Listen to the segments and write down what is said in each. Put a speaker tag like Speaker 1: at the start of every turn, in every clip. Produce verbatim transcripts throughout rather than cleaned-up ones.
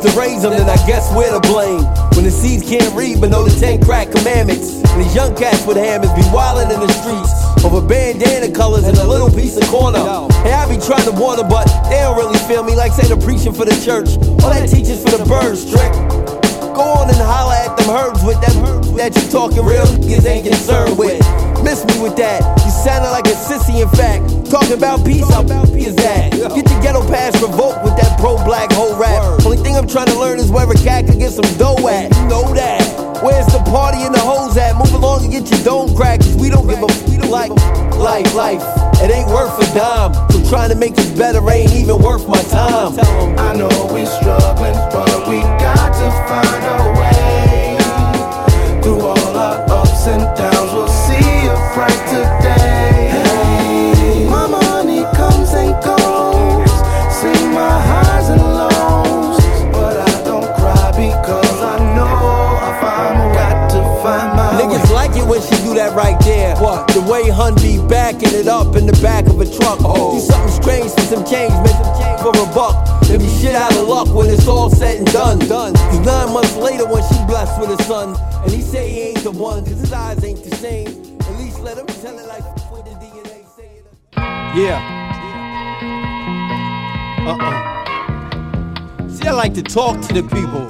Speaker 1: to raise them, then I guess we're to blame. When the seeds can't read but know the ten crack commandments, and these young cats with hammers be wildin' in the streets over bandana colors and a little piece of corner. Hey, I be trying to warn them, but they don't really feel me. Like say they're preaching for the church, all that teaches for the birds, strict. Go on and holler at them herbs with them that you talking real niggas ain't concerned with. Miss me with that, you soundin' like a sissy in fact. Talking about peace, how about peace is that? Get your ghetto pass revoked with that pro-black whole rap. Only thing I'm trying to learn is where a cat can get some dough at. You know that. Where's the party and the hoes at? Move along and get your dome cracked, cause we don't give a f like life, life. It ain't worth a dime, so trying to make it better ain't even worth my time.
Speaker 2: I know we struggling, but we got to find a way. Through all our ups and downs, we'll see a brighter day. Hey, my money comes and goes, see my highs and lows, but I don't cry because I know if I'm got to find my
Speaker 1: Niggas
Speaker 2: way.
Speaker 1: like it when she do that right there. What? The way Hun be backing it up in the back of a truck. Oh. Do something strange for some change, make some change for a buck. There be shit out of luck when it's all said and done. done. Cause nine months later when she blessed with a son, and he say he ain't the one, cause his eyes ain't the same. At least let him tell it like with the D N A say it. Yeah. Uh-uh. See, I like to talk to the people.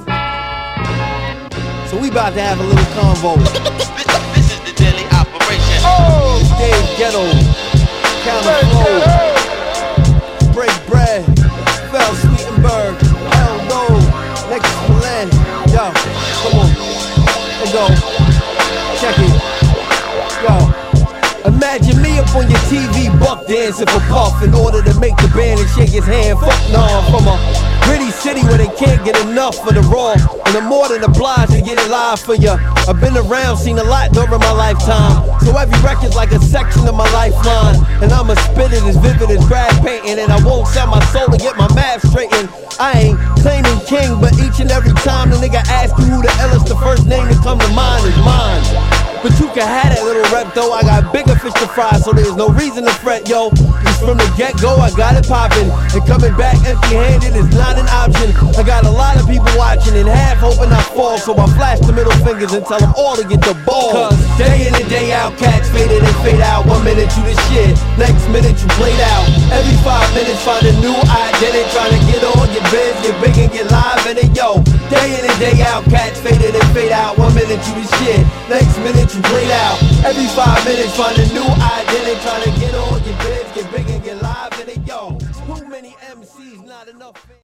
Speaker 1: So we about to have a little convo.
Speaker 3: This is the daily operation.
Speaker 1: Oh! It's Dave Ghetto, Counter Flow, Break Bread, Vel Sweetenberg, L No, next to Milan. Yo, come on, let's go. Check it. Yo. Imagine me up on your T V buck dancing for Puff in order to make the band and shake his hand. Fuck no, I'm from a gritty city where they can't get enough for the raw, and I'm more than obliged to get it live for ya. I've been around, seen a lot during my lifetime, so every record's like a section of my lifeline. And I'ma spit it as vivid as grad painting, and I won't sell my soul to get my math straightened. I ain't claiming king, but each and every time the nigga asks you who the illest, the first name that come to mind is mine. But you can have that little rep though, I got bigger fish to fry, so there's no reason to fret, yo. Just from the get-go, I got it poppin', and coming back empty-handed is not an option. I got a lot of people watching, and half hoping I fall, so I flash the middle fingers and tell them all to get the ball. Cause day in and day out, cats faded and fade out. One minute you the shit, next minute you played out. Every five minutes find a new identity, trying to get on, get biz, get big and get live in it, yo. Day in and day out, cats faded and fade out. One minute you the shit, next minute you played out. Every five minutes find a new identity, trying to get on, get biz, get big and get live in it, yo. Too many M Cs, not enough.